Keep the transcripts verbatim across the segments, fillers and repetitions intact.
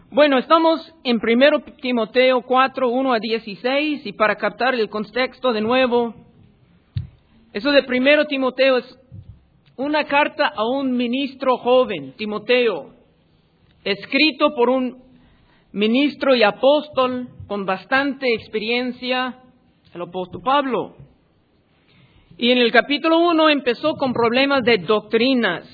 Bueno, estamos en primero Timoteo cuatro, uno a dieciséis, y para captar el contexto de nuevo, eso de primero Timoteo es una carta a un ministro joven, Timoteo, escrito por un ministro y apóstol con bastante experiencia, el apóstol Pablo. Y en el capítulo uno empezó con problemas de doctrinas.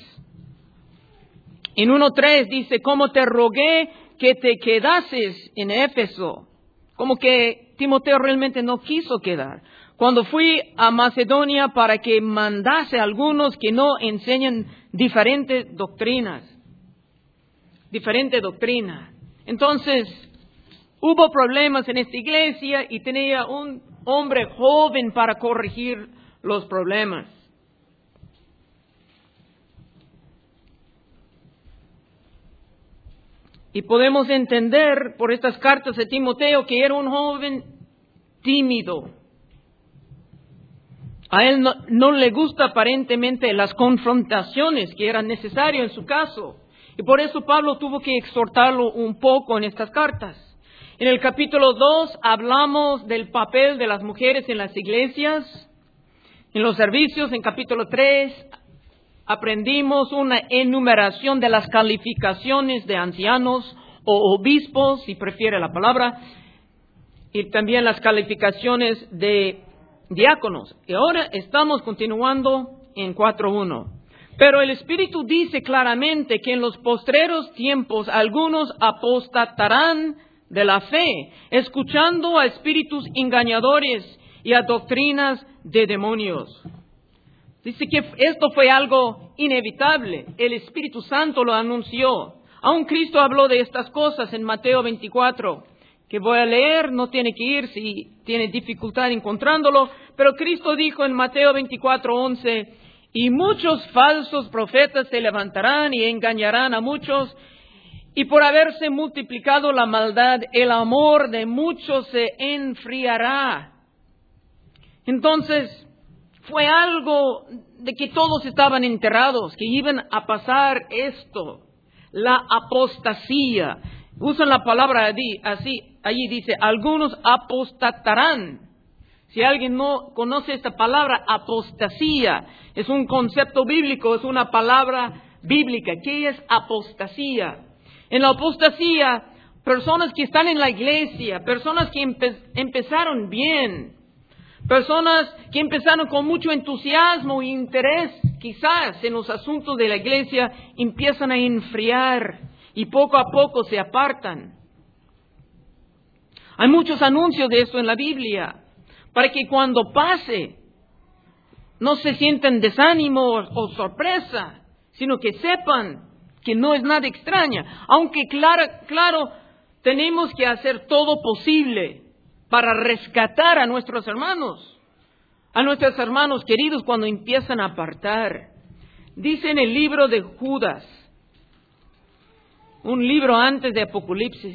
En uno tres dice, como te rogué que te quedases en Éfeso, como que Timoteo realmente no quiso quedar. Cuando fui a Macedonia para que mandase a algunos que no enseñan diferentes doctrinas, diferente doctrina. Entonces, hubo problemas en esta iglesia y tenía un hombre joven para corregir los problemas. Y podemos entender por estas cartas de Timoteo que era un joven tímido. A él no, no le gusta aparentemente las confrontaciones que eran necesarias en su caso. Y por eso Pablo tuvo que exhortarlo un poco en estas cartas. En el capítulo dos hablamos del papel de las mujeres en las iglesias, en los servicios. En capítulo tres aprendimos una enumeración de las calificaciones de ancianos o obispos, si prefiere la palabra, y también las calificaciones de diáconos. Y ahora estamos continuando en cuatro uno. Pero el Espíritu dice claramente que en los postreros tiempos algunos apostatarán de la fe, escuchando a espíritus engañadores y a doctrinas de demonios. Dice que esto fue algo inevitable. El Espíritu Santo lo anunció. Aún Cristo habló de estas cosas en Mateo veinticuatro, que voy a leer, no tiene que ir si tiene dificultad encontrándolo, pero Cristo dijo en Mateo veinticuatro once, y muchos falsos profetas se levantarán y engañarán a muchos, y por haberse multiplicado la maldad, el amor de muchos se enfriará. Entonces, fue algo de que todos estaban enterados, que iban a pasar esto, la apostasía. Usan la palabra allí, así, allí dice, algunos apostatarán. Si alguien no conoce esta palabra, apostasía, es un concepto bíblico, es una palabra bíblica. ¿Qué es apostasía? En la apostasía, personas que están en la iglesia, personas que empe- empezaron bien, personas que empezaron con mucho entusiasmo e interés, quizás en los asuntos de la iglesia, empiezan a enfriar y poco a poco se apartan. Hay muchos anuncios de esto en la Biblia, para que cuando pase, no se sientan desánimo o sorpresa, sino que sepan que no es nada extraño. Aunque claro, claro, tenemos que hacer todo posible para rescatar a nuestros hermanos, a nuestros hermanos queridos cuando empiezan a apartar. Dice en el libro de Judas, un libro antes de Apocalipsis,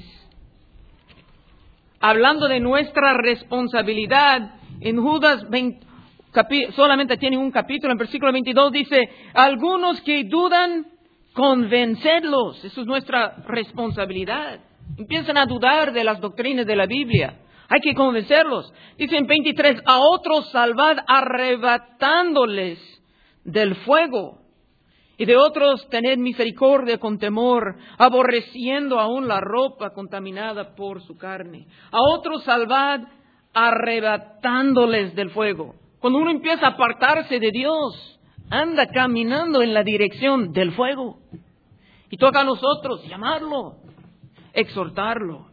hablando de nuestra responsabilidad, en Judas veinte, capi, solamente tiene un capítulo, en versículo veintidós dice, algunos que dudan, convencerlos. Eso es nuestra responsabilidad. Empiezan a dudar de las doctrinas de la Biblia. Hay que convencerlos. Dice en veintitrés, a otros salvad arrebatándoles del fuego. Y de otros tened misericordia con temor, aborreciendo aún la ropa contaminada por su carne. A otros salvad arrebatándoles del fuego. Cuando uno empieza a apartarse de Dios, anda caminando en la dirección del fuego. Y toca a nosotros llamarlo, exhortarlo.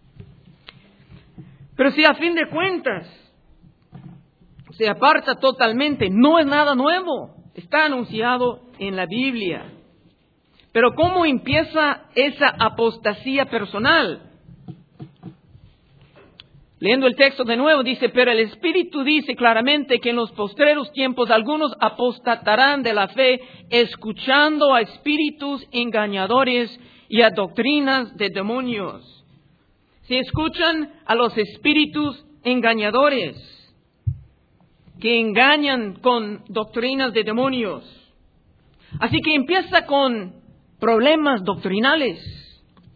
Pero si a fin de cuentas se aparta totalmente, no es nada nuevo. Está anunciado en la Biblia. Pero ¿cómo empieza esa apostasía personal? Leyendo el texto de nuevo, dice, pero el Espíritu dice claramente que en los postreros tiempos algunos apostatarán de la fe, escuchando a espíritus engañadores y a doctrinas de demonios. Si escuchan a los espíritus engañadores, que engañan con doctrinas de demonios. Así que empieza con problemas doctrinales.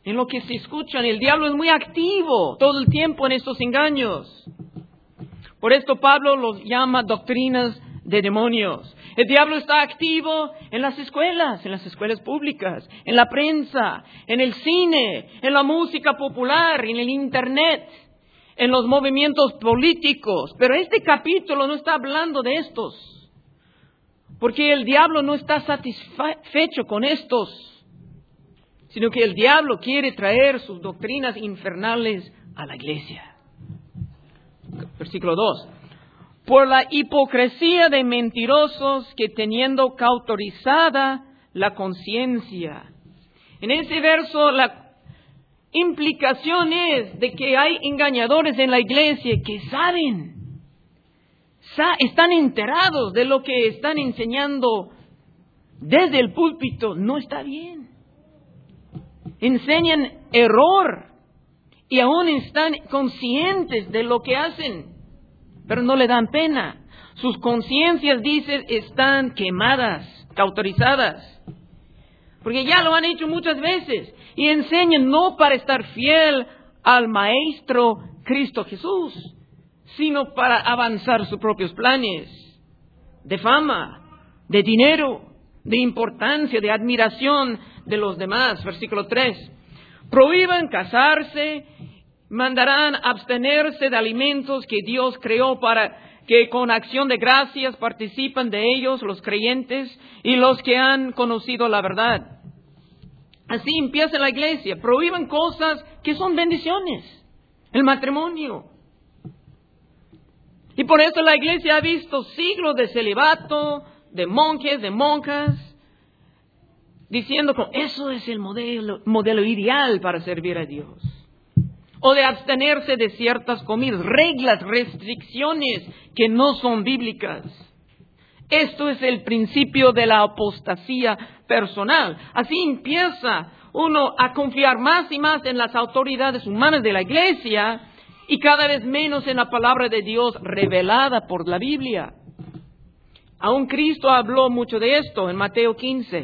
en lo que se escuchan. El diablo es muy activo todo el tiempo en estos engaños. Por esto Pablo los llama doctrinas de demonios. El diablo está activo en las escuelas, en las escuelas públicas, en la prensa, en el cine, en la música popular, en el internet, en los movimientos políticos. Pero este capítulo no está hablando de estos, porque el diablo no está satisfecho con estos, sino que el diablo quiere traer sus doctrinas infernales a la iglesia. Versículo dos. Por la hipocresía de mentirosos que teniendo cauterizada la conciencia. En ese verso la implicación es de que hay engañadores en la iglesia que saben, sa- están enterados de lo que están enseñando desde el púlpito. No está bien. Enseñan error y aún están conscientes de lo que hacen, pero no le dan pena. Sus conciencias, dicen, están quemadas, cauterizadas, porque ya lo han hecho muchas veces y enseñan no para estar fiel al Maestro Cristo Jesús, sino para avanzar sus propios planes de fama, de dinero, de importancia, de admiración de los demás. Versículo tres. Prohíban casarse, mandarán abstenerse de alimentos que Dios creó para que con acción de gracias participan de ellos los creyentes y los que han conocido la verdad. Así empieza la iglesia. Prohíban cosas que son bendiciones. El matrimonio. Y por eso la iglesia ha visto siglos de celibato, de monjes, de monjas, diciendo que eso es el modelo, modelo ideal para servir a Dios. O de abstenerse de ciertas comidas, reglas, restricciones que no son bíblicas. Esto es el principio de la apostasía personal. Así empieza uno a confiar más y más en las autoridades humanas de la iglesia y cada vez menos en la palabra de Dios revelada por la Biblia. Aún Cristo habló mucho de esto en Mateo quince.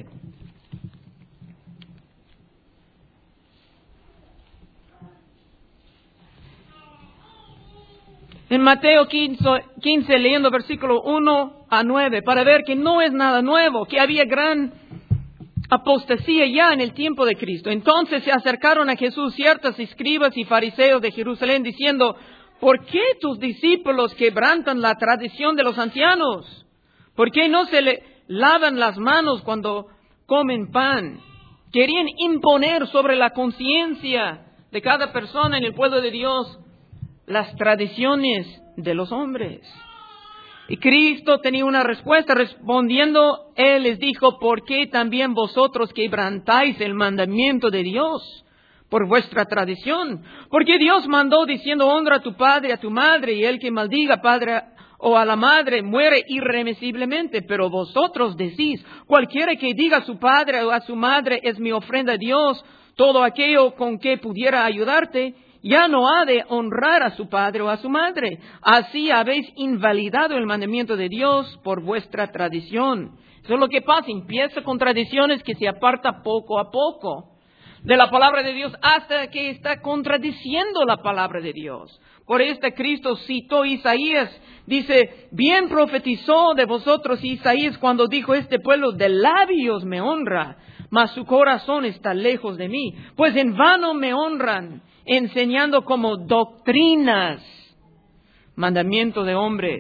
En Mateo quince, leyendo versículo uno a nueve, para ver que no es nada nuevo, que había gran apostasía ya en el tiempo de Cristo. Entonces se acercaron a Jesús ciertos escribas y fariseos de Jerusalén diciendo, ¿por qué tus discípulos quebrantan la tradición de los ancianos? ¿Por qué no se le lavan las manos cuando comen pan? Querían imponer sobre la conciencia de cada persona en el pueblo de Dios las tradiciones de los hombres. Y Cristo tenía una respuesta. Respondiendo, Él les dijo, ¿por qué también vosotros quebrantáis el mandamiento de Dios por vuestra tradición? Porque Dios mandó diciendo, honra a tu padre y a tu madre, y el que maldiga padre o a la madre muere irremisiblemente. Pero vosotros decís, cualquiera que diga a su padre o a su madre es mi ofrenda a Dios, todo aquello con que pudiera ayudarte, ya no ha de honrar a su padre o a su madre. Así habéis invalidado el mandamiento de Dios por vuestra tradición. Eso es lo que pasa. Empieza con tradiciones que se aparta poco a poco de la palabra de Dios hasta que está contradiciendo la palabra de Dios. Por esto Cristo citó Isaías. Dice, bien profetizó de vosotros Isaías cuando dijo, este pueblo de labios me honra, mas su corazón está lejos de mí. Pues en vano me honran, enseñando como doctrinas mandamiento de hombres.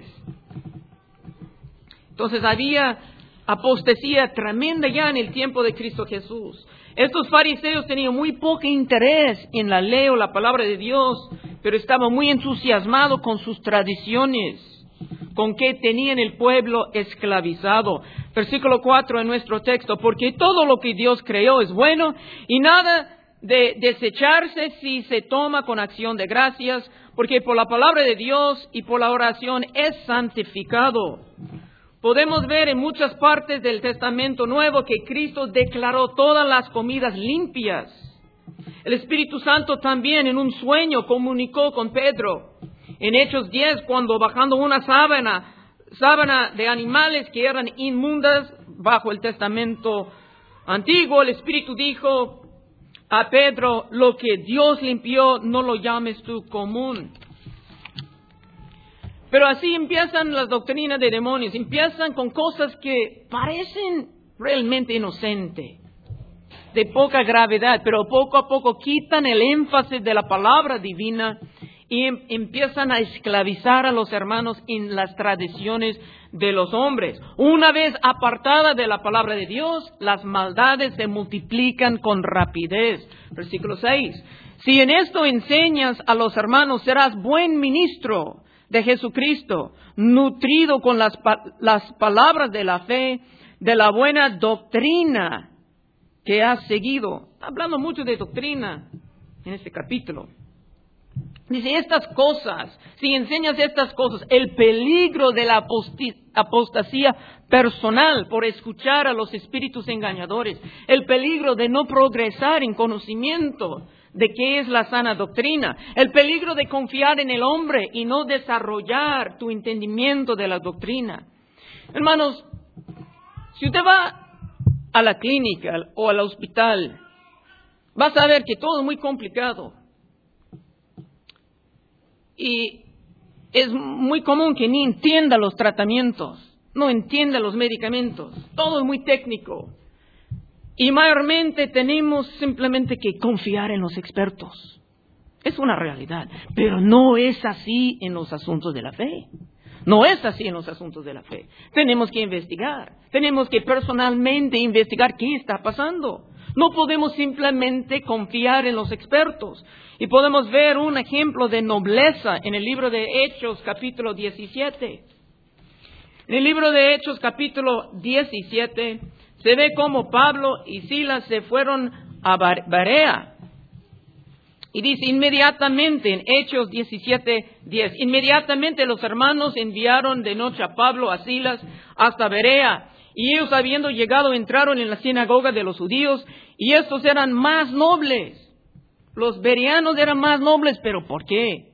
Entonces había apostasía tremenda ya en el tiempo de Cristo Jesús. Estos fariseos tenían muy poco interés en la ley o la palabra de Dios, pero estaban muy entusiasmados con sus tradiciones, con que tenían el pueblo esclavizado. Versículo cuatro en nuestro texto, porque todo lo que Dios creó es bueno y nada de desecharse si se toma con acción de gracias, porque por la palabra de Dios y por la oración es santificado. Podemos ver en muchas partes del Testamento Nuevo que Cristo declaró todas las comidas limpias. El Espíritu Santo también en un sueño comunicó con Pedro. En Hechos diez, cuando bajando una sábana, sábana de animales que eran inmundas bajo el Testamento Antiguo, el Espíritu dijo, a Pedro, lo que Dios limpió, no lo llames tú común. Pero así empiezan las doctrinas de demonios, empiezan con cosas que parecen realmente inocentes, de poca gravedad, pero poco a poco quitan el énfasis de la palabra divina y em- empiezan a esclavizar a los hermanos en las tradiciones de los hombres. Una vez apartada de la palabra de Dios, las maldades se multiplican con rapidez. Versículo seis. Si en esto enseñas a los hermanos, serás buen ministro de Jesucristo, nutrido con las, pa- las palabras de la fe, de la buena doctrina que has seguido. Está hablando mucho de doctrina en este capítulo. Dice, estas cosas, si enseñas estas cosas, el peligro de la aposti- apostasía personal por escuchar a los espíritus engañadores, el peligro de no progresar en conocimiento de qué es la sana doctrina, el peligro de confiar en el hombre y no desarrollar tu entendimiento de la doctrina. Hermanos, si usted va a la clínica o al hospital, vas a ver que todo es muy complicado. Y es muy común que ni entienda los tratamientos, no entienda los medicamentos. Todo es muy técnico. Y mayormente tenemos simplemente que confiar en los expertos. Es una realidad. Pero no es así en los asuntos de la fe. No es así en los asuntos de la fe. Tenemos que investigar. Tenemos que personalmente investigar qué está pasando. No podemos simplemente confiar en los expertos. Y podemos ver un ejemplo de nobleza en el libro de Hechos, capítulo diecisiete. En el libro de Hechos, capítulo diecisiete, se ve cómo Pablo y Silas se fueron a Berea. Y dice, inmediatamente, en Hechos diecisiete diez, inmediatamente los hermanos enviaron de noche a Pablo, a Silas, hasta Berea. Y ellos, habiendo llegado, entraron en la sinagoga de los judíos, y estos eran más nobles. Los bereanos eran más nobles, ¿pero por qué?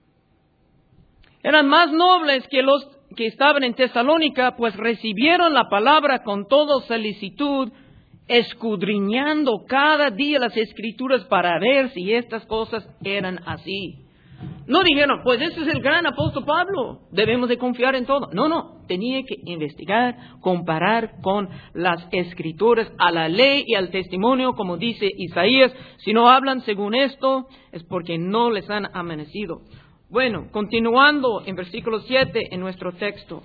Eran más nobles que los que estaban en Tesalónica, pues recibieron la palabra con toda solicitud, escudriñando cada día las Escrituras para ver si estas cosas eran así. No dijeron, pues ese es el gran apóstol Pablo, debemos de confiar en todo. No, no, tenía que investigar, comparar con las Escrituras, a la ley y al testimonio, como dice Isaías. Si no hablan según esto, es porque no les han amanecido. Bueno, continuando en versículo siete en nuestro texto.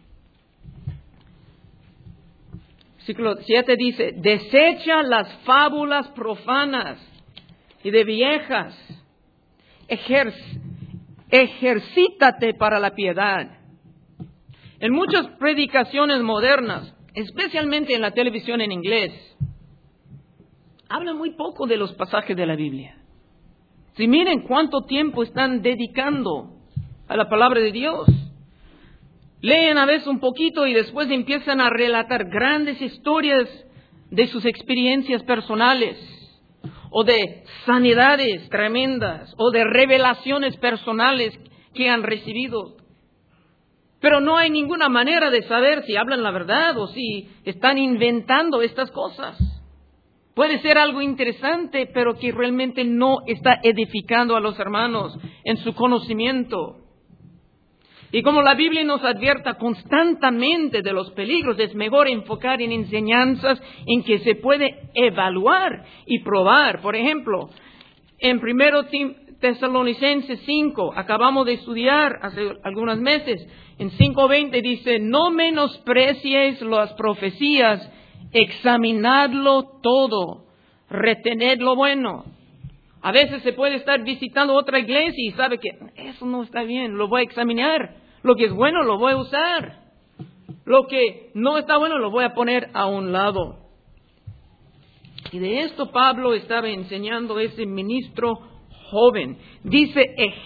Versículo siete dice, desecha las fábulas profanas y de viejas, Ejer, ejercítate para la piedad. En muchas predicaciones modernas, especialmente en la televisión en inglés, hablan muy poco de los pasajes de la Biblia. Si miren cuánto tiempo están dedicando a la palabra de Dios. Leen a veces un poquito y después empiezan a relatar grandes historias de sus experiencias personales, o de sanidades tremendas, o de revelaciones personales que han recibido. Pero no hay ninguna manera de saber si hablan la verdad o si están inventando estas cosas. Puede ser algo interesante, pero que realmente no está edificando a los hermanos en su conocimiento. Y como la Biblia nos advierta constantemente de los peligros, es mejor enfocar en enseñanzas en que se puede evaluar y probar. Por ejemplo, en primero Tesalonicenses cinco, acabamos de estudiar hace algunos meses, en cinco veinte dice, no menosprecies las profecías, examinadlo todo, retened lo bueno. A veces se puede estar visitando otra iglesia y sabe que eso no está bien, lo voy a examinar. Lo que es bueno lo voy a usar. Lo que no está bueno lo voy a poner a un lado. Y de esto Pablo estaba enseñando a ese ministro joven. Dice,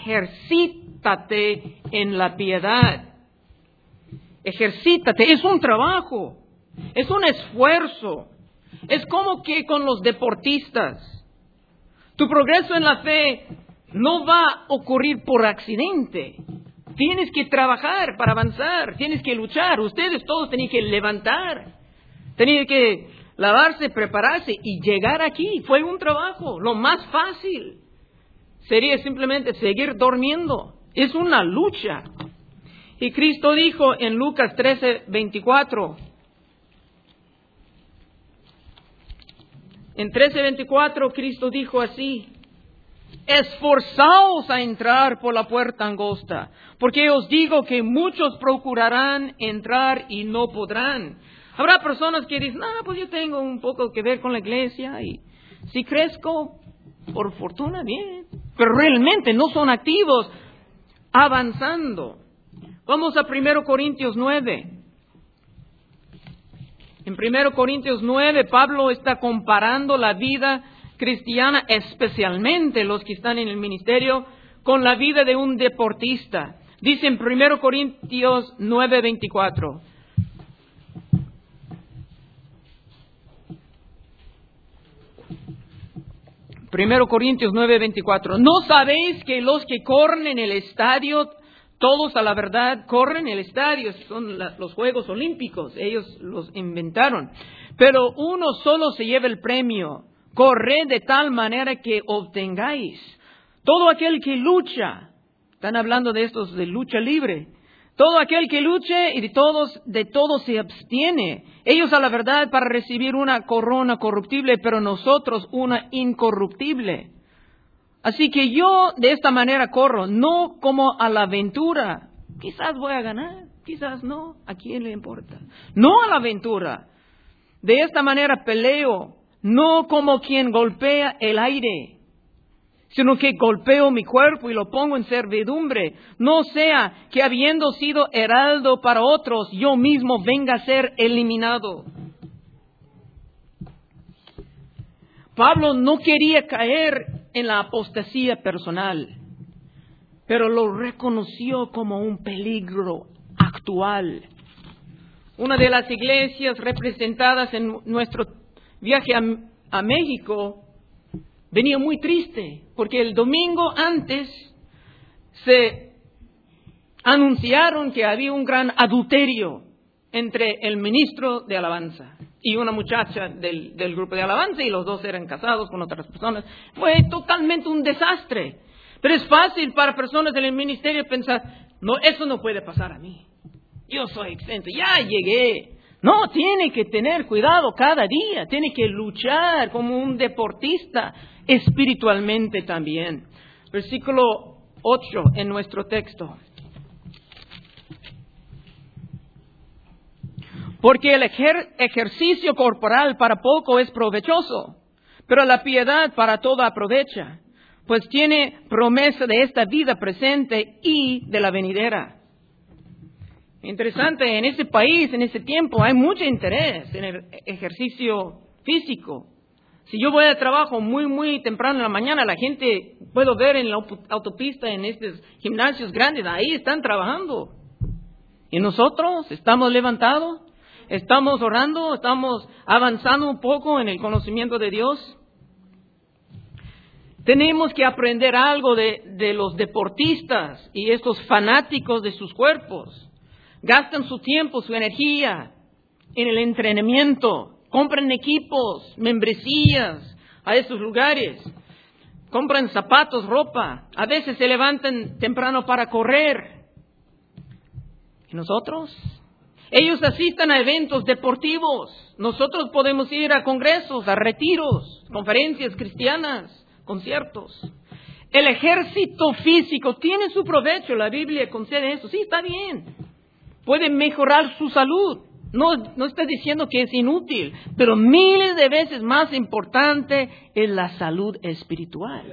ejercítate en la piedad. Ejercítate, es un trabajo, es un esfuerzo. Es como que con los deportistas. Tu progreso en la fe no va a ocurrir por accidente. Tienes que trabajar para avanzar, tienes que luchar. Ustedes todos tienen que levantar, tienen que lavarse, prepararse y llegar aquí. Fue un trabajo. Lo más fácil sería simplemente seguir durmiendo. Es una lucha. Y Cristo dijo en Lucas trece, veinticuatro. En trece veinticuatro Cristo dijo así: esforzaos a entrar por la puerta angosta, porque os digo que muchos procurarán entrar y no podrán. Habrá personas que dicen, ah, pues yo tengo un poco que ver con la iglesia y si crezco, por fortuna, bien. Pero realmente no son activos, avanzando. Vamos a primero Corintios nueve. En primero Corintios nueve, Pablo está comparando la vida cristiana, especialmente los que están en el ministerio, con la vida de un deportista. Dice en primero Corintios nueve, veinticuatro. primero Corintios nueve, veinticuatro. ¿No sabéis que los que corren en el estadio, todos a la verdad corren en el estadio? Son la, los Juegos Olímpicos, ellos los inventaron. Pero uno solo se lleva el premio. Corred de tal manera que obtengáis. Todo aquel que lucha, están hablando de estos de lucha libre, todo aquel que luche y de todos, de todos se abstiene. Ellos a la verdad para recibir una corona corruptible, pero nosotros una incorruptible. Así que yo de esta manera corro, no como a la aventura. Quizás voy a ganar, quizás no, ¿a quién le importa? No a la aventura. De esta manera peleo, no como quien golpea el aire, sino que golpeo mi cuerpo y lo pongo en servidumbre. No sea que habiendo sido heraldo para otros, yo mismo venga a ser eliminado. Pablo no quería caer en la apostasía personal, pero lo reconoció como un peligro actual. Una de las iglesias representadas en nuestro viaje a, a México venía muy triste, porque el domingo antes se anunciaron que había un gran adulterio entre el ministro de alabanza y una muchacha del, del grupo de alabanza, y los dos eran casados con otras personas. Fue totalmente un desastre. Pero es fácil para personas del ministerio pensar, no, eso no puede pasar a mí. Yo soy exento, ya llegué. No, tiene que tener cuidado cada día, tiene que luchar como un deportista espiritualmente también. Versículo ocho en nuestro texto. Porque el ejer- ejercicio corporal para poco es provechoso, pero la piedad para todo aprovecha, pues tiene promesa de esta vida presente y de la venidera. Interesante, en ese país, en ese tiempo, hay mucho interés en el ejercicio físico. Si yo voy al trabajo muy, muy temprano en la mañana, la gente, puedo ver en la autopista, en estos gimnasios grandes, ahí están trabajando. Y nosotros estamos levantados, estamos orando, estamos avanzando un poco en el conocimiento de Dios. Tenemos que aprender algo de, de los deportistas y estos fanáticos de sus cuerpos. Gastan su tiempo, su energía en el entrenamiento. Compran equipos, membresías a esos lugares. Compran zapatos, ropa. A veces se levantan temprano para correr. ¿Y nosotros? Ellos asisten a eventos deportivos. Nosotros podemos ir a congresos, a retiros, conferencias cristianas, conciertos. El ejército físico tiene su provecho. La Biblia concede eso. Sí, está bien. Puede mejorar su salud. No, no está diciendo que es inútil, pero miles de veces más importante es la salud espiritual.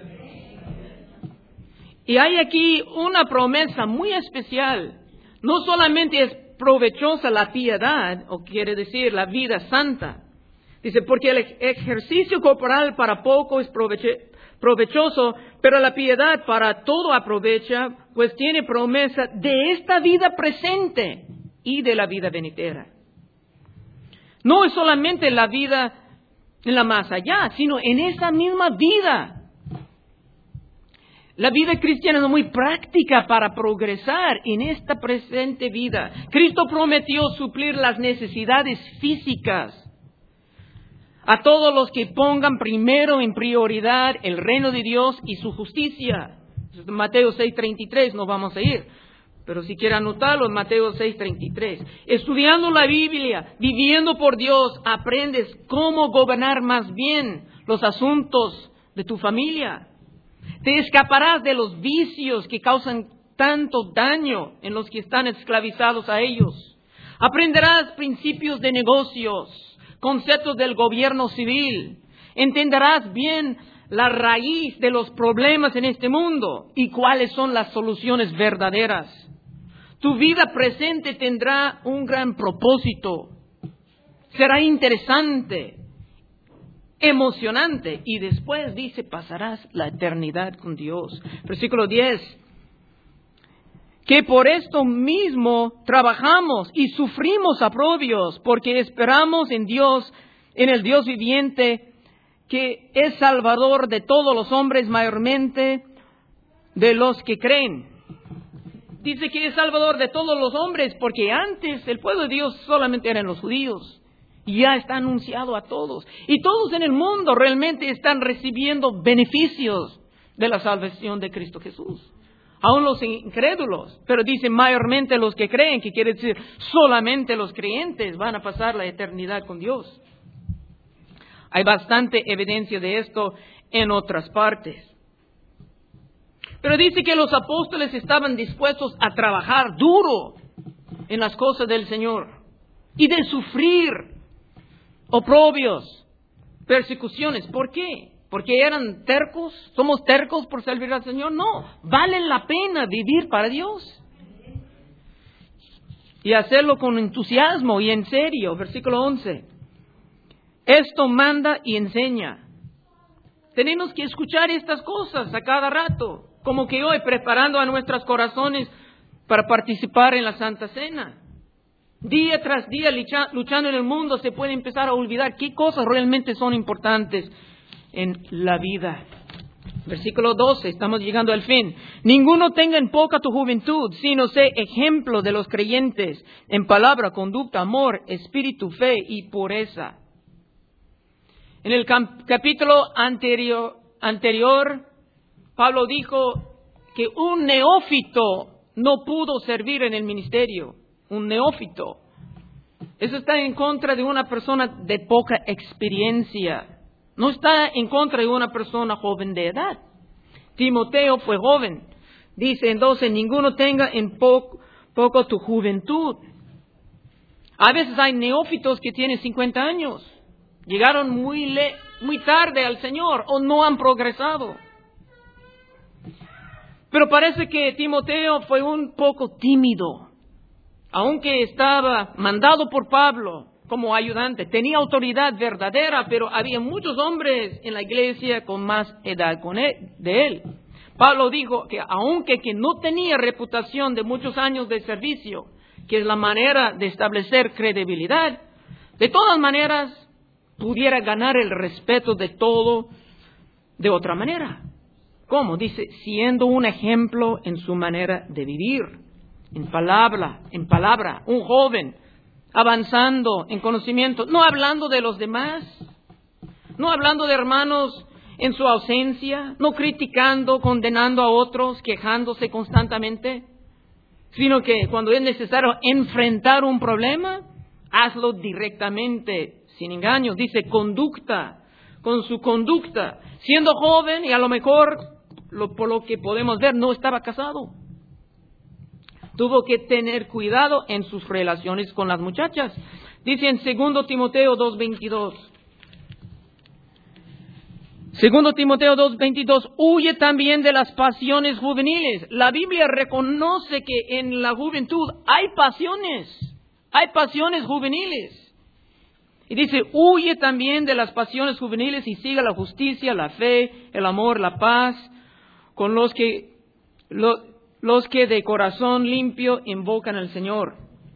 Y hay aquí una promesa muy especial. No solamente es provechosa la piedad, o quiere decir la vida santa. Dice, porque el ejercicio corporal para poco es proveche, provechoso, pero la piedad para todo aprovecha, pues tiene promesa de esta vida presente y de la vida venidera. No es solamente la vida en la más allá, sino en esa misma vida. La vida cristiana es muy práctica para progresar en esta presente vida. Cristo prometió suplir las necesidades físicas. a todos los que pongan primero en prioridad el reino de Dios y su justicia. Mateo seis treinta y tres, no vamos a ir. Pero si quiere anotarlo, en Mateo seis treinta y tres. Estudiando la Biblia, viviendo por Dios, aprendes cómo gobernar más bien los asuntos de tu familia. Te escaparás de los vicios que causan tanto daño en los que están esclavizados a ellos. Aprenderás principios de negocios, conceptos del gobierno civil. Entenderás bien la raíz de los problemas en este mundo y cuáles son las soluciones verdaderas. Tu vida presente tendrá un gran propósito. Será interesante, emocionante, y después dice, pasarás la eternidad con Dios. Versículo diez. Que por esto mismo trabajamos y sufrimos aprobios, porque esperamos en Dios, en el Dios viviente, que es Salvador de todos los hombres, mayormente de los que creen. Dice que es Salvador de todos los hombres, porque antes el pueblo de Dios solamente eran los judíos. Y ya está anunciado a todos. Y todos en el mundo realmente están recibiendo beneficios de la salvación de Cristo Jesús. Aún los incrédulos, pero dice mayormente los que creen, que quiere decir solamente los creyentes van a pasar la eternidad con Dios. Hay bastante evidencia de esto en otras partes. Pero dice que los apóstoles estaban dispuestos a trabajar duro en las cosas del Señor y de sufrir oprobios, persecuciones. ¿Por qué? ¿Porque eran tercos? ¿Somos tercos por servir al Señor? No, vale la pena vivir para Dios. Y hacerlo con entusiasmo y en serio. Versículo once. Esto manda y enseña. Tenemos que escuchar estas cosas a cada rato. Como que hoy, preparando a nuestros corazones para participar en la Santa Cena. Día tras día, luchando en el mundo, se puede empezar a olvidar qué cosas realmente son importantes en la vida. Versículo doce, estamos llegando al fin. Ninguno tenga en poca tu juventud, sino sé ejemplo de los creyentes en palabra, conducta, amor, espíritu, fe y pureza. En el capítulo anterior, anterior, Pablo dijo que un neófito no pudo servir en el ministerio. Un neófito. Eso está en contra de una persona de poca experiencia. No está en contra de una persona joven de edad. Timoteo fue joven. Dice en doce, ninguno tenga en poco, poco tu juventud. A veces hay neófitos que tienen cincuenta años. Llegaron muy, le, muy tarde al Señor o no han progresado. Pero parece que Timoteo fue un poco tímido. Aunque estaba mandado por Pablo como ayudante, tenía autoridad verdadera, pero había muchos hombres en la iglesia con más edad con él, de él. Pablo dijo que aunque que no tenía reputación de muchos años de servicio, que es la manera de establecer credibilidad, de todas maneras pudiera ganar el respeto de todo de otra manera. ¿Cómo? Dice, siendo un ejemplo en su manera de vivir, en palabra, en palabra, un joven avanzando en conocimiento, no hablando de los demás, no hablando de hermanos en su ausencia, no criticando, condenando a otros, quejándose constantemente, sino que cuando es necesario enfrentar un problema, hazlo directamente, sin engaños. Dice conducta, con su conducta, siendo joven y a lo mejor, lo, por lo que podemos ver, no estaba casado. Tuvo que tener cuidado en sus relaciones con las muchachas. Dice en segundo Timoteo dos veintidós. segundo Timoteo dos veintidós, huye también de las pasiones juveniles. La Biblia reconoce que en la juventud hay pasiones, hay pasiones juveniles. Y dice, huye también de las pasiones juveniles y siga la justicia, la fe, el amor, la paz, con los que... Lo, los que de corazón limpio invocan al Señor.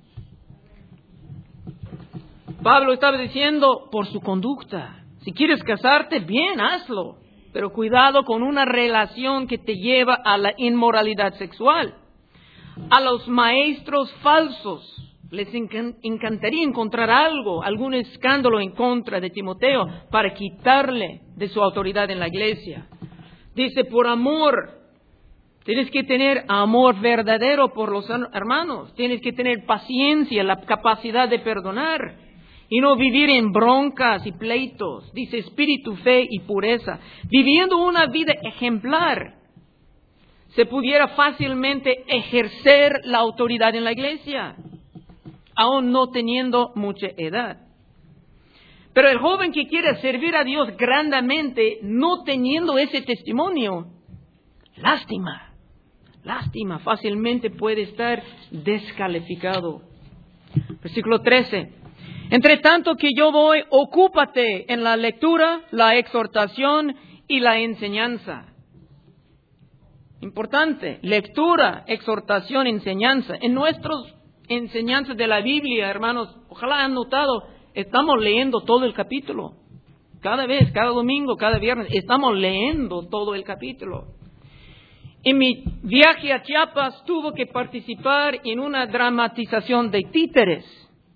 Pablo estaba diciendo, por su conducta, si quieres casarte, bien, hazlo, pero cuidado con una relación que te lleva a la inmoralidad sexual. A los maestros falsos, les encan- encantaría encontrar algo, algún escándalo en contra de Timoteo para quitarle de su autoridad en la iglesia. Dice, por amor, tienes que tener amor verdadero por los hermanos, tienes que tener paciencia, la capacidad de perdonar y no vivir en broncas y pleitos. Dice espíritu, fe y pureza, viviendo una vida ejemplar. Se pudiera fácilmente ejercer la autoridad en la iglesia, aún no teniendo mucha edad. Pero el joven que quiere servir a Dios grandemente, no teniendo ese testimonio, lástima, lástima, fácilmente puede estar descalificado. Versículo trece. Entre tanto que yo voy, ocúpate en la lectura, la exhortación y la enseñanza. Importante, lectura, exhortación, enseñanza. En nuestras enseñanzas de la Biblia, hermanos, ojalá han notado, estamos leyendo todo el capítulo. Cada vez, cada domingo, cada viernes, estamos leyendo todo el capítulo. En mi viaje a Chiapas tuve que participar en una dramatización de títeres.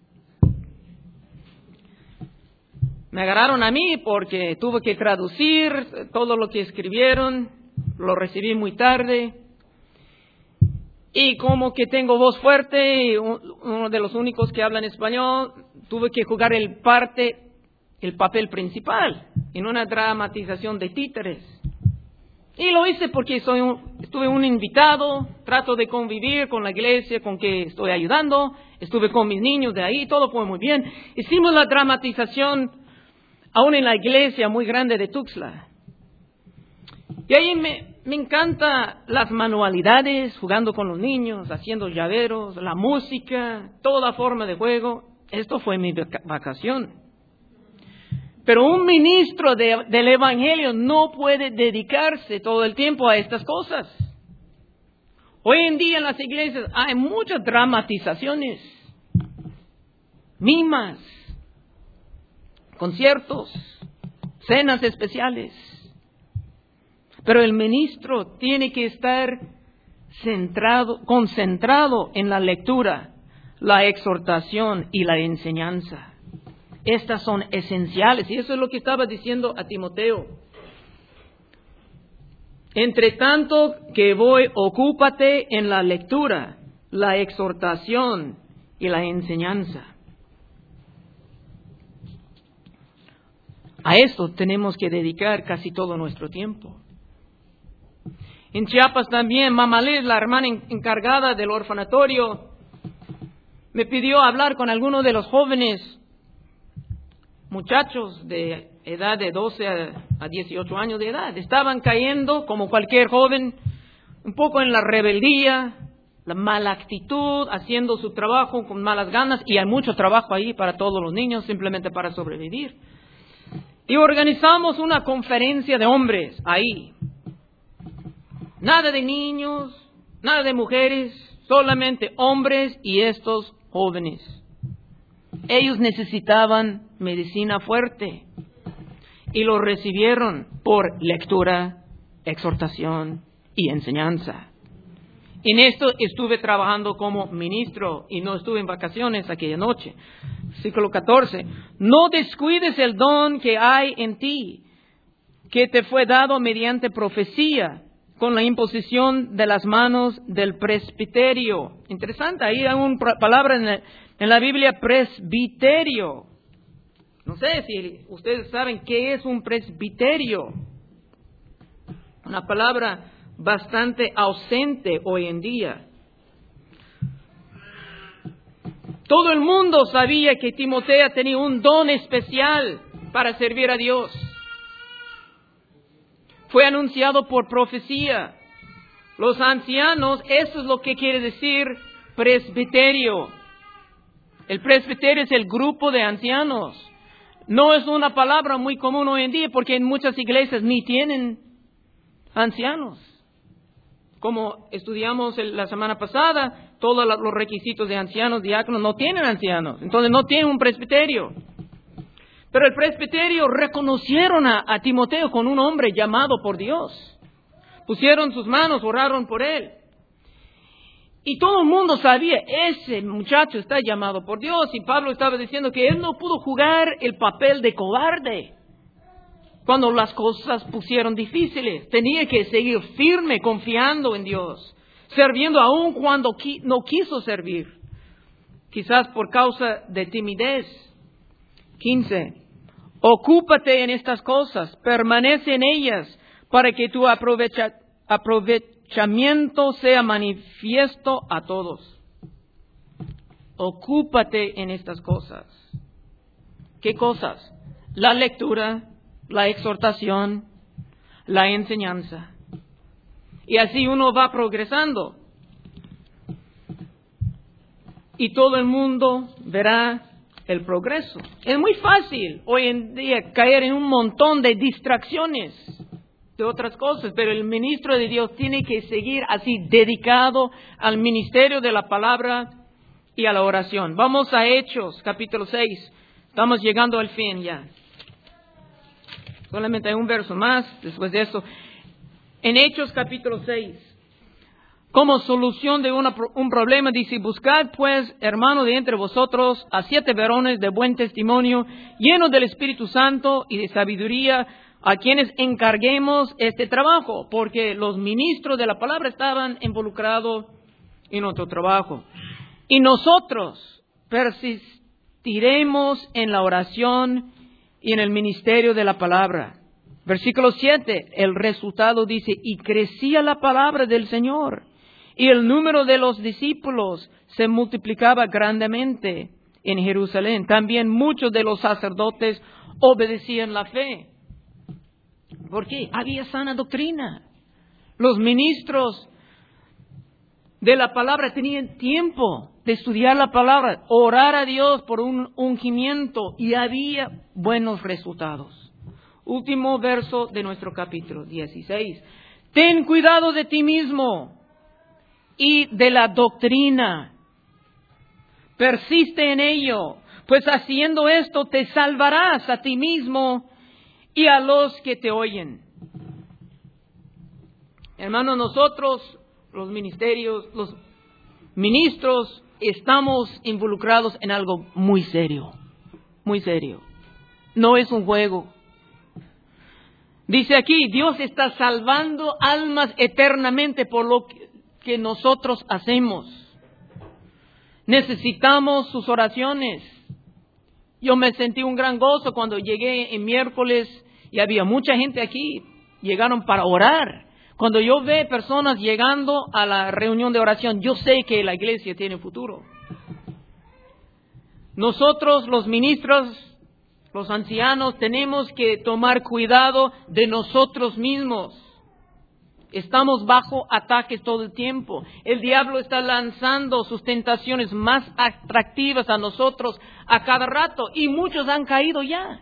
Me agarraron a mí porque tuve que traducir todo lo que escribieron. Lo recibí muy tarde. Y como que tengo voz fuerte, uno de los únicos que hablan español, tuve que jugar el parte, el papel principal en una dramatización de títeres. Y lo hice porque soy un, estuve un invitado, trato de convivir con la iglesia con que estoy ayudando, estuve con mis niños de ahí, todo fue muy bien. Hicimos la dramatización aún en la iglesia muy grande de Tuxtla. Y ahí me, me encanta las manualidades, jugando con los niños, haciendo llaveros, la música, toda forma de juego. Esto fue mi vacación. Pero un ministro de, del Evangelio no puede dedicarse todo el tiempo a estas cosas. Hoy en día en las iglesias hay muchas dramatizaciones, mimas, conciertos, cenas especiales. Pero el ministro tiene que estar centrado, concentrado en la lectura, la exhortación y la enseñanza. Estas son esenciales y eso es lo que estaba diciendo a Timoteo. Entre tanto que voy, ocúpate en la lectura, la exhortación y la enseñanza. A esto tenemos que dedicar casi todo nuestro tiempo. En Chiapas también, Mamá Liz, la hermana encargada del orfanatorio, me pidió hablar con algunos de los jóvenes muchachos de edad de doce a dieciocho años de edad. Estaban cayendo, como cualquier joven, un poco en la rebeldía, la mala actitud, haciendo su trabajo con malas ganas, y hay mucho trabajo ahí para todos los niños, simplemente para sobrevivir. Y organizamos una conferencia de hombres ahí. Nada de niños, nada de mujeres, solamente hombres y estos jóvenes. Ellos necesitaban medicina fuerte y lo recibieron por lectura, exhortación y enseñanza. En esto estuve trabajando como ministro y no estuve en vacaciones aquella noche. Versículo catorce. No descuides el don que hay en ti, que te fue dado mediante profecía, con la imposición de las manos del presbiterio. Interesante, ahí hay una palabra en la, en la Biblia, presbiterio. No sé si ustedes saben qué es un presbiterio. Una palabra bastante ausente hoy en día. Todo el mundo sabía que Timoteo tenía un don especial para servir a Dios. Fue anunciado por profecía. Los ancianos, eso es lo que quiere decir presbiterio. El presbiterio es el grupo de ancianos. No es una palabra muy común hoy en día porque en muchas iglesias ni tienen ancianos. Como estudiamos la semana pasada, todos los requisitos de ancianos, diáconos, no tienen ancianos. Entonces no tienen un presbiterio. Pero el presbiterio reconocieron a, a Timoteo con un hombre llamado por Dios. Pusieron sus manos, oraron por él. Y todo el mundo sabía, ese muchacho está llamado por Dios. Y Pablo estaba diciendo que él no pudo jugar el papel de cobarde cuando las cosas pusieron difíciles. Tenía que seguir firme, confiando en Dios, sirviendo aún cuando qui- no quiso servir, quizás por causa de timidez. quince. Ocúpate en estas cosas, permanece en ellas, para que tu aprovecha, aprovechamiento sea manifiesto a todos. Ocúpate en estas cosas. ¿Qué cosas? La lectura, la exhortación, la enseñanza. Y así uno va progresando. Y todo el mundo verá el progreso. Es muy fácil hoy en día caer en un montón de distracciones de otras cosas, pero el ministro de Dios tiene que seguir así dedicado al ministerio de la palabra y a la oración. Vamos a Hechos, capítulo seis. Estamos llegando al fin ya. Solamente hay un verso más después de eso. En Hechos, capítulo seis. Como solución de una, un problema, dice, buscad pues, hermanos, de entre vosotros a siete varones de buen testimonio, llenos del Espíritu Santo y de sabiduría, a quienes encarguemos este trabajo, porque los ministros de la palabra estaban involucrados en otro trabajo. Y nosotros persistiremos en la oración y en el ministerio de la palabra. Versículo siete, el resultado dice, y crecía la palabra del Señor, y el número de los discípulos se multiplicaba grandemente en Jerusalén. También muchos de los sacerdotes obedecían la fe. ¿Por qué? Había sana doctrina. Los ministros de la palabra tenían tiempo de estudiar la palabra, orar a Dios por un ungimiento, y había buenos resultados. Último verso de nuestro capítulo dieciséis. Ten cuidado de ti mismo y de la doctrina. Persiste en ello, pues haciendo esto te salvarás a ti mismo y a los que te oyen. Hermanos, nosotros, los ministerios, los ministros, estamos involucrados en algo muy serio, muy serio. No es un juego. Dice aquí, Dios está salvando almas eternamente por lo que, que nosotros hacemos. Necesitamos sus oraciones. Yo me sentí un gran gozo cuando llegué en miércoles y había mucha gente aquí. Llegaron para orar. Cuando yo veo personas llegando a la reunión de oración, yo sé que la iglesia tiene futuro. Nosotros, los ministros, los ancianos, tenemos que tomar cuidado de nosotros mismos. Estamos bajo ataques todo el tiempo. El diablo está lanzando sus tentaciones más atractivas a nosotros a cada rato, y muchos han caído ya,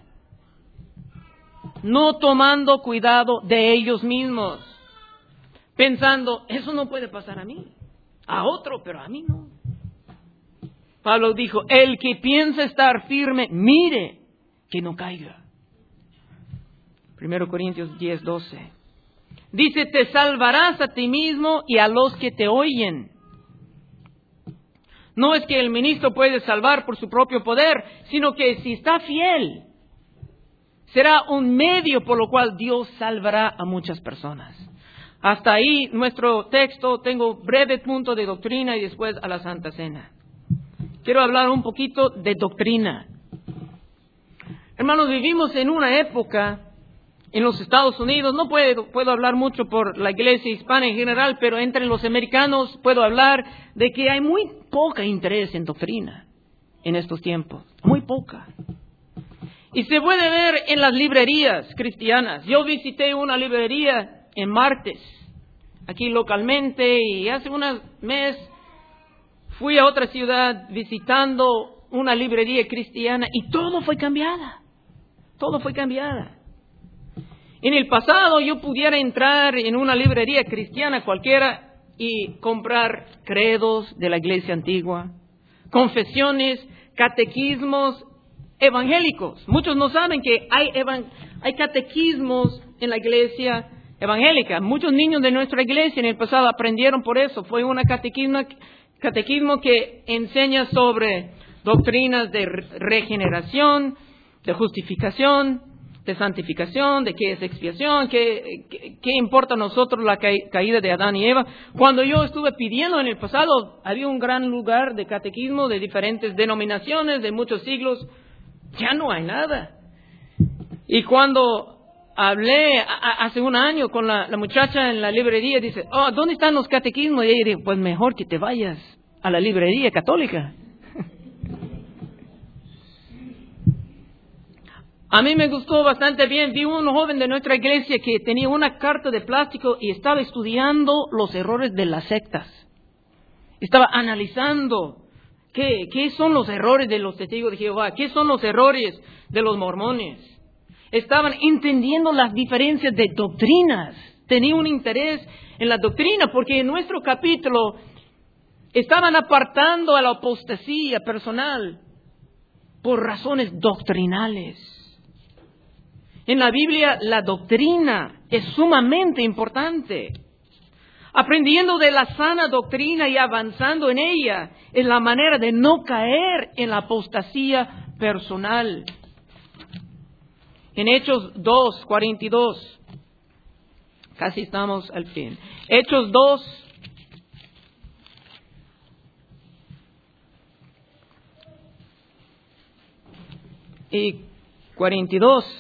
no tomando cuidado de ellos mismos, pensando, eso no puede pasar a mí, a otro, pero a mí no. Pablo dijo, el que piensa estar firme, mire que no caiga. Primero Corintios diez, doce. Dice, te salvarás a ti mismo y a los que te oyen. No es que el ministro puede salvar por su propio poder, sino que si está fiel, será un medio por lo cual Dios salvará a muchas personas. Hasta ahí nuestro texto. Tengo breve punto de doctrina y después a la Santa Cena. Quiero hablar un poquito de doctrina. Hermanos, vivimos en una época en los Estados Unidos, no puedo, puedo hablar mucho por la iglesia hispana en general, pero entre los americanos puedo hablar de que hay muy poca interés en doctrina en estos tiempos, muy poca. Y se puede ver en las librerías cristianas. Yo visité una librería en martes, aquí localmente, y hace un mes fui a otra ciudad visitando una librería cristiana y todo fue cambiada, todo fue cambiada. En el pasado yo pudiera entrar en una librería cristiana cualquiera y comprar credos de la iglesia antigua, confesiones, catequismos evangélicos. Muchos no saben que hay, evan- hay catequismos en la iglesia evangélica. Muchos niños de nuestra iglesia en el pasado aprendieron por eso. Fue una catequismo, catequismo que enseña sobre doctrinas de regeneración, de justificación, de santificación, de qué es expiación, qué, qué, qué importa a nosotros la ca caída de Adán y Eva. Cuando yo estuve pidiendo en el pasado, había un gran lugar de catequismo de diferentes denominaciones, de muchos siglos. Ya no hay nada. Y cuando hablé a, hace un año con la, la muchacha en la librería, dice, oh, ¿dónde están los catequismos? Y ella dijo, pues mejor que te vayas a la librería católica. A mí me gustó bastante bien. Vi un joven de nuestra iglesia que tenía una carta de plástico y estaba estudiando los errores de las sectas. Estaba analizando qué, qué son los errores de los testigos de Jehová, qué son los errores de los mormones. Estaban entendiendo las diferencias de doctrinas. Tenía un interés en la doctrina porque en nuestro capítulo estaban apartando a la apostasía personal por razones doctrinales. En la Biblia la doctrina es sumamente importante. Aprendiendo de la sana doctrina y avanzando en ella es la manera de no caer en la apostasía personal. En Hechos dos, cuarenta y dos, casi estamos al fin. Hechos dos, y cuarenta y dos.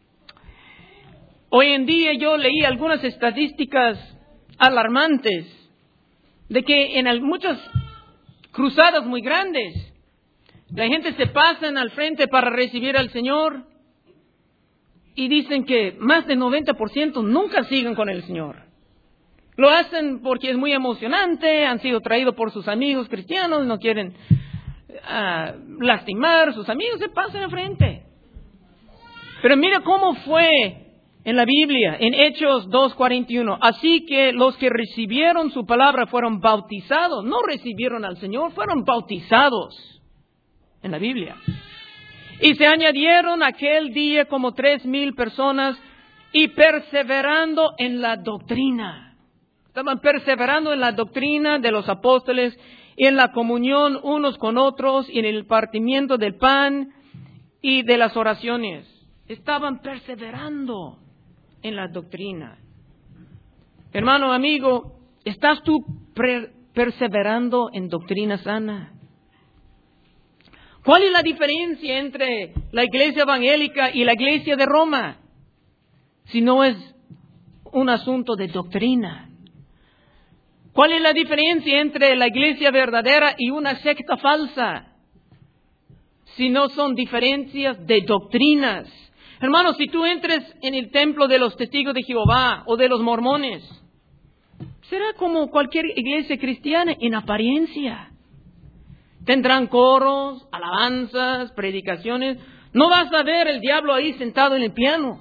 Hoy en día yo leí algunas estadísticas alarmantes de que en muchas cruzadas muy grandes la gente se pasan al frente para recibir al Señor y dicen que más del noventa por ciento nunca siguen con el Señor. Lo hacen porque es muy emocionante, han sido traídos por sus amigos cristianos, no quieren uh, lastimar a sus amigos, se pasan al frente. Pero mira cómo fue en la Biblia, en Hechos dos, cuarenta y uno. Así que los que recibieron su palabra fueron bautizados. No recibieron al Señor, fueron bautizados en la Biblia. Y se añadieron aquel día como tres mil personas y perseverando en la doctrina. Estaban perseverando en la doctrina de los apóstoles, en la comunión unos con otros, y en el partimiento del pan y de las oraciones. Estaban perseverando en la doctrina. Hermano, amigo, ¿estás tú perseverando en doctrina sana? ¿Cuál es la diferencia entre la iglesia evangélica y la iglesia de Roma? Si no es un asunto de doctrina. ¿Cuál es la diferencia entre la iglesia verdadera y una secta falsa? Si no son diferencias de doctrinas. Hermanos, si tú entres en el templo de los testigos de Jehová o de los mormones, será como cualquier iglesia cristiana en apariencia. Tendrán coros, alabanzas, predicaciones. No vas a ver el diablo ahí sentado en el piano.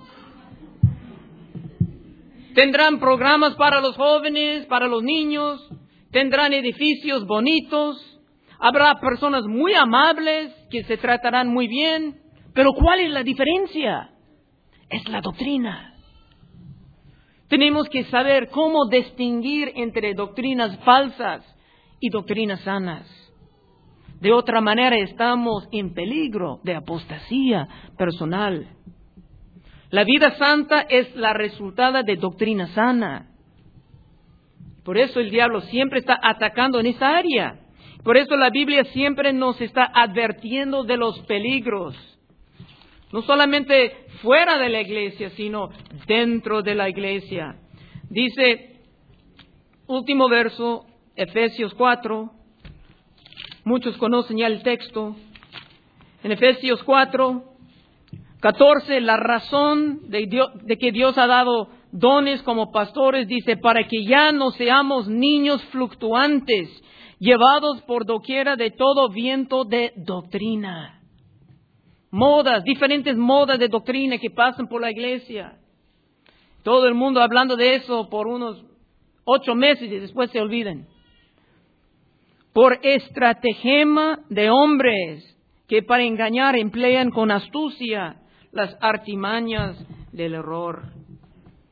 Tendrán programas para los jóvenes, para los niños. Tendrán edificios bonitos. Habrá personas muy amables que se tratarán muy bien. Pero ¿cuál es la diferencia? Es la doctrina. Tenemos que saber cómo distinguir entre doctrinas falsas y doctrinas sanas. De otra manera estamos en peligro de apostasía personal. La vida santa es la resultada de doctrina sana. Por eso el diablo siempre está atacando en esa área. Por eso la Biblia siempre nos está advirtiendo de los peligros. No solamente fuera de la iglesia, sino dentro de la iglesia. Dice, último verso, Efesios cuatro. Muchos conocen ya el texto. En Efesios cuatro, catorce, la razón de, Dios, de que Dios ha dado dones como pastores, dice, para que ya no seamos niños fluctuantes, llevados por doquiera de todo viento de doctrina. Modas, diferentes modas de doctrina que pasan por la iglesia. Todo el mundo hablando de eso por unos ocho meses y después se olvidan. Por estratagema de hombres que para engañar emplean con astucia las artimañas del error.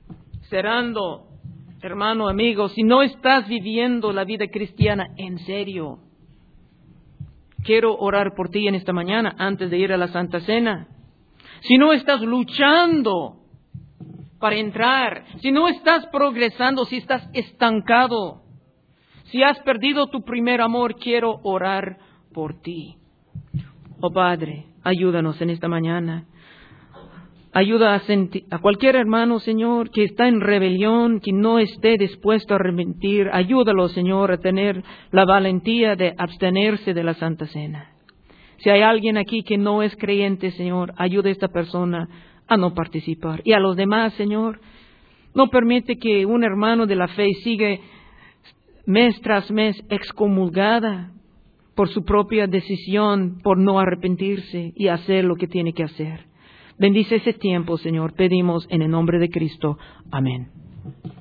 cerrando, hermano, amigo, si no estás viviendo la vida cristiana en serio, quiero orar por ti en esta mañana antes de ir a la Santa Cena. Si no estás luchando para entrar, si no estás progresando, si estás estancado, si has perdido tu primer amor, quiero orar por ti. Oh Padre, ayúdanos en esta mañana. Ayuda a, sentir, a cualquier hermano, Señor, que está en rebelión, que no esté dispuesto a arrepentir. Ayúdalo, Señor, a tener la valentía de abstenerse de la Santa Cena. Si hay alguien aquí que no es creyente, Señor, ayuda a esta persona a no participar. Y a los demás, Señor, no permite que un hermano de la fe siga mes tras mes excomulgada por su propia decisión, por no arrepentirse y hacer lo que tiene que hacer. Bendice ese tiempo, Señor. Pedimos en el nombre de Cristo. Amén.